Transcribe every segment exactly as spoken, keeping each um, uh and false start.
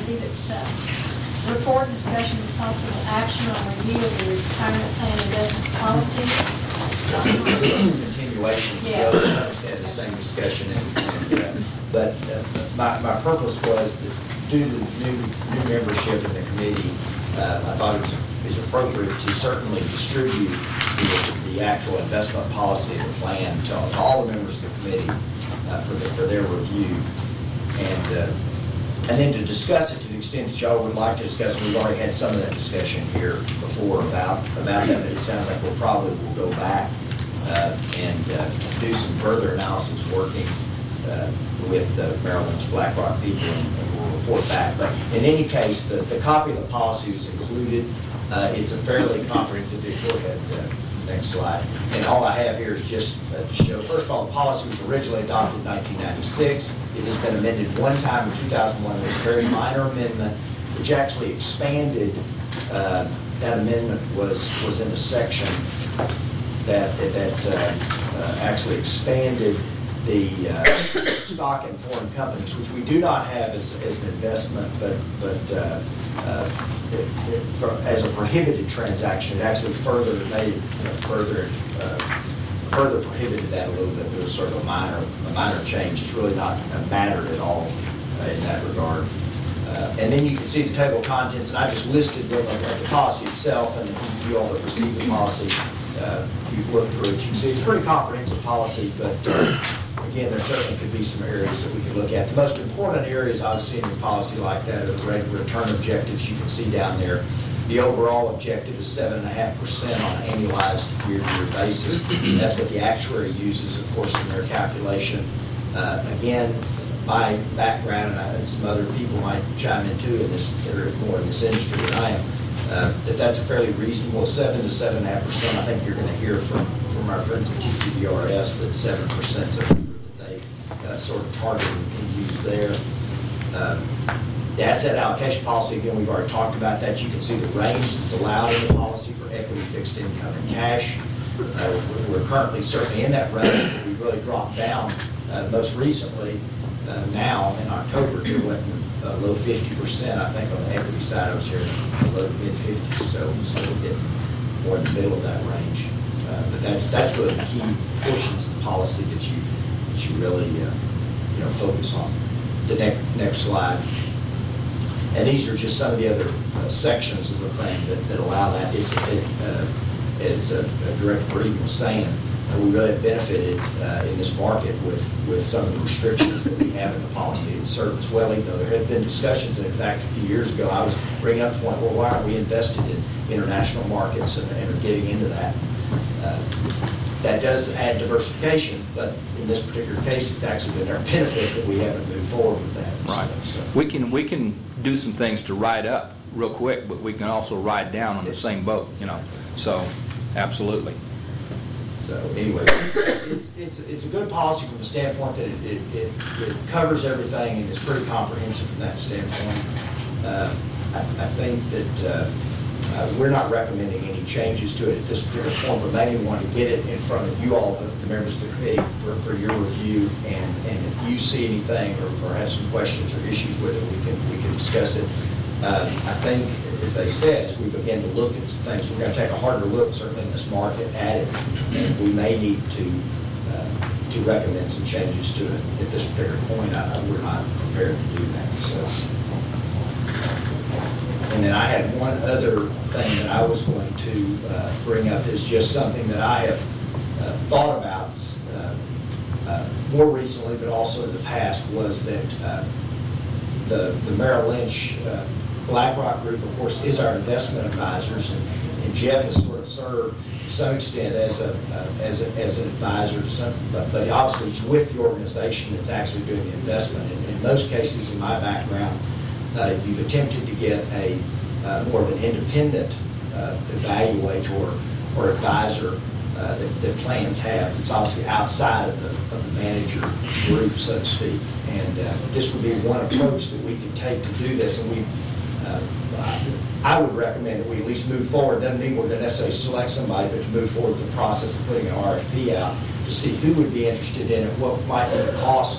Executive itself. Report, discussion, and possible action on review of the retirement plan investment policy. Continuation, Yeah. well, to understand the same discussion, and, and, uh, but uh, my, my purpose was that due to the new, new membership in the committee, uh, I thought it was, it was appropriate to certainly distribute the, the actual investment policy of the plan to, to all the members of the committee uh, for, the, for their review. And, uh, and then to discuss it to the extent that y'all would like to discuss it. We've already had some of that discussion here before about, about that, but it sounds like we'll probably will go back uh, and uh, do some further analysis working uh, with the Merrill Lynch BlackRock people, and, and we'll report back. But in any case, the, the copy of the policy is included. Uh, it's a fairly comprehensive. Go ahead. Uh, Next slide. And all I have here is just uh, to show, first of all, the policy was originally adopted in nineteen ninety-six. It has been amended one time in two thousand one. It was a very minor amendment, which actually expanded, uh, that amendment was, was in a section that, that uh, uh, actually expanded the uh, stock in foreign companies, which we do not have as, as an investment, but, but uh, uh, it, it, for, as a prohibited transaction. It actually further made it, you know, further uh, further prohibited that a little bit. It was sort of a minor a minor change. It's really not a matter at all uh, in that regard. Uh, and then you can see the table of contents, and I just listed them of the policy itself, and if you all have received the policy, uh, you've looked through it. You can see it's a pretty comprehensive policy, but uh, again, there certainly could be some areas that we could look at. The most important areas, obviously, in a policy like that are the rate of return objectives. You can see down there, the overall objective is seven point five percent on an annualized year-to-year basis. That's what the actuary uses, of course, in their calculation. Uh, again, my background, and, I, and some other people might chime in too in this, that are more in this industry than I am, uh, that that's a fairly reasonable seven to seven point five percent. I think you're going to hear from, from our friends at T C B R S that seven percent is a number that they uh, sort of target and use there. Um, the asset allocation policy, again, we've already talked about that. You can see the range that's allowed in the policy for equity, fixed income, and cash. Uh, we're currently certainly in that range, but we've really dropped down uh, most recently uh, now in October to what, uh, low fifty percent. I think on the equity side I was here in low mid fifties, so, so we get more in the middle of that range. Uh, but that's that's really the key portions of the policy that you that you really uh, you know focus on. The next next slide. And these are just some of the other uh, sections of the thing that, that allow that. It's it, uh, as uh, Director Breeden was saying, uh, we really have benefited uh, in this market with with some of the restrictions that we have in the policy. It's served us well, even though there have been discussions. And in fact, a few years ago, I was bringing up the point, well, why aren't we invested in international markets and, and are getting into that? Uh, that does add diversification, but in this particular case, it's actually been our benefit that we haven't moved forward with that. Right. So, We can we can do some things to ride up real quick, but we can also ride down on the same boat, you know. So, absolutely. So anyway, it's it's it's a good policy from the standpoint that it it, it, it covers everything and it's pretty comprehensive from that standpoint. Uh, I, I think that. Uh, Uh, we're not recommending any changes to it at this particular point, but maybe want to get it in front of you all, the, the members of the committee, for, for your review. And, and if you see anything or, or have some questions or issues with it, we can we can discuss it. Uh, I think, as they said, as we begin to look at some things, we're going to take a harder look, certainly in this market, at it, and we may need to uh, to recommend some changes to it at this particular point. I, we're not prepared to do that. So. And then I had one other thing that I was going to uh, bring up is just something that I have uh, thought about uh, uh, more recently, but also in the past, was that uh, the, the Merrill Lynch uh, BlackRock Group, of course, is our investment advisors, and, and Jeff has sort of served to some extent as a uh, as, a, as an advisor to some, but, but obviously he's with the organization that's actually doing the investment. And in most cases, in my background, Uh, you've attempted to get a uh, more of an independent uh, evaluator or advisor uh, that, that plans have. It's obviously outside of the, of the manager group, so to speak. And uh, this would be one approach that we could take to do this. And we, uh, I would recommend that we at least move forward. Doesn't mean we're going to necessarily select somebody, but to move forward with the process of putting an R F P out to see who would be interested in it, what might be the cost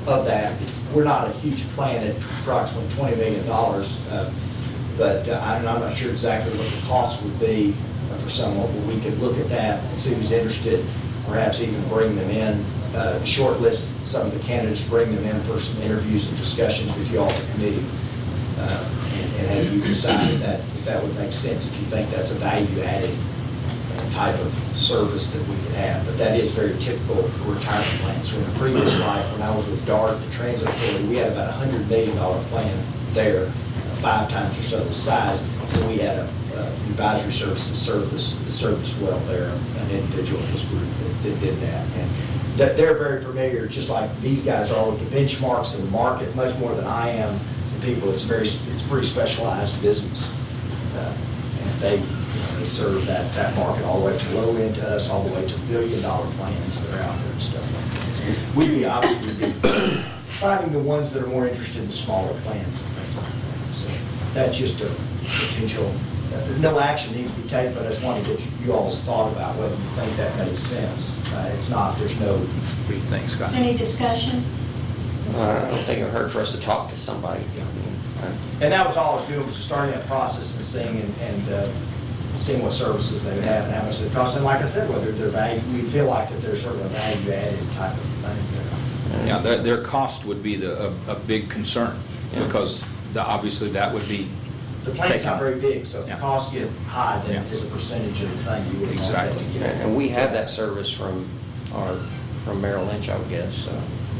of that. It's- We're not a huge plan at approximately twenty million dollars, uh, but uh, I'm I'm not sure exactly what the cost would be uh, for someone, but we could look at that and see who's interested, perhaps even bring them in, uh, shortlist some of the candidates, bring them in for some interviews and discussions with you all, the committee, uh, and and have you decide if that, if that would make sense, if you think that's a value-added type of service that we could have. But that is very typical of retirement plans. So in a previous life, when I was with DART, the transit authority, we had about a one hundred million dollar plan there, uh, five times or so the size. And we had a uh, advisory services service that served us well there, an individual in this group that, that did that. And that they're very familiar, just like these guys are, with the benchmarks in the market, much more than I am. The people, it's very, it's a pretty specialized business. Uh, and they, they serve that, that market all the way to low end to us, all the way to billion dollar plans that are out there and stuff like that. So we'd be obviously we'd be finding the ones that are more interested in smaller plans and things like that. So that's just a potential, uh, no action needs to be taken, but I just wanted to get you all's thought about whether you think that makes sense. Uh, it's not, there's no. What do you think, Scott? Is there any discussion? Uh, I don't think it hurt for us to talk to somebody. And that was all I was doing, was starting that process and seeing and, and uh, seeing what services they would have and how much it cost. And like I said, whether they're value, we feel like that there's sort of a value added type of thing there. Yeah, their, their cost would be the, a, a big concern, Yeah. because the, obviously that would be. The plan's not taken- very big, so if the Yeah. costs get high, then Yeah. as a percentage of the thing, you would want that to Exactly. get. And we have that service from our, from Merrill Lynch, I would guess, so.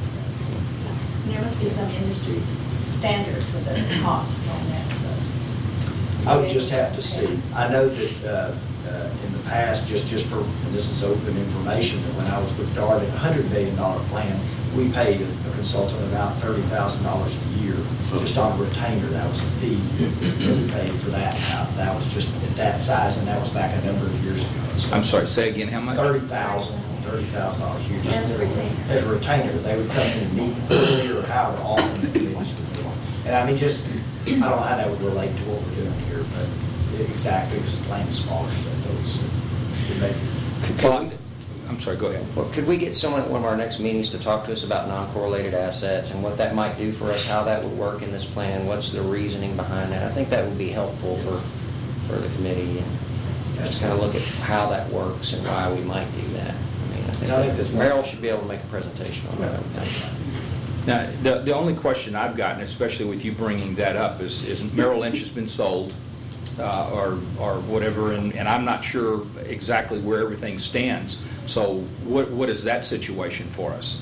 There must be some industry standard for the costs on that, so. I would just have to see. I know that uh, uh, in the past, just, just for, and this is open information, that when I was with DART, at a one hundred million dollar plan, we paid a consultant about thirty thousand dollars a year, just on a retainer. That was a fee that we paid for that. Now, that was just at that size, and that was back a number of years ago. So I'm sorry, say again, how much? Thirty thousand, thirty thousand dollars a year. just As a retainer. As a retainer. They would come in and meet quarterly or however often they was with them. And I mean, just, I don't know how that would relate to what we're doing here, but exactly, because the plan is smaller, so those, it may be. Well, I'm sorry, go ahead. Well, could we get someone at one of our next meetings to talk to us about non-correlated assets and what that might do for us, how that would work in this plan, what's the reasoning behind that? I think that would be helpful for, for the committee, and just kind of look at how that works and why we might do that. I mean, I think I think that's- Merrill should be able to make a presentation on that, I would think. Now, the, the only question I've gotten, especially with you bringing that up, is, is Merrill Lynch has been sold, uh, or, or whatever, and, and I'm not sure exactly where everything stands. So what, what is that situation for us?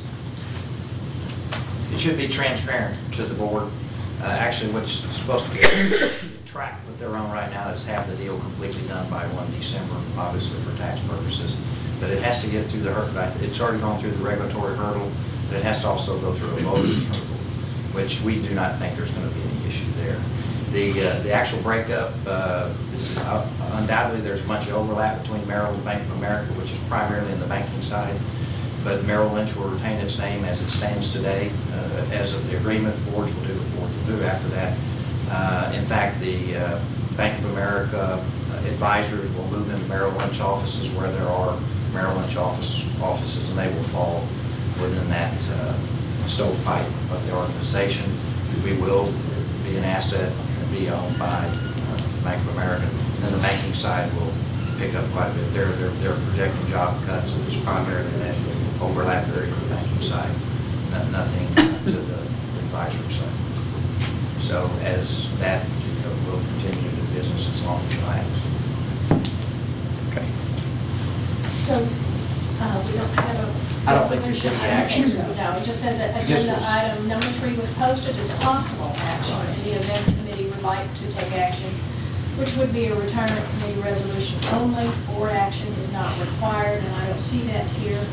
It should be transparent to the board. Uh, Actually, what's supposed to be tracked what they're on right now is have the deal completely done by one December, obviously for tax purposes. But it has to get through the hurdle. It's already gone through the regulatory hurdle, but it has to also go through a voters hurdle, which we do not think there's going to be any issue there. The, uh, the actual breakup, uh, is uh, undoubtedly there's much overlap between Merrill and Bank of America, which is primarily in the banking side. But Merrill Lynch will retain its name as it stands today. Uh, as of the agreement, boards will do what boards will do after that. Uh, in fact, the uh, Bank of America advisors will move into Merrill Lynch offices where there are Merrill Lynch office, offices, and they will fall within that uh, stovepipe of the organization. We will be an asset and be owned by uh, Bank of America. And then the banking side will pick up quite a bit. They're, they're, they're projecting job cuts, and it's primarily that overlap area of the banking side, no- nothing to the advisory side. So as that, you know, will continue to business as long as it lasts. Okay. So, uh, we don't have a. I don't think there's any action. No, it just says that This agenda was- item number three was posted as possible action in the event the committee would like to take action, which would be a retirement committee resolution only. Board action is not required, and I don't see that here.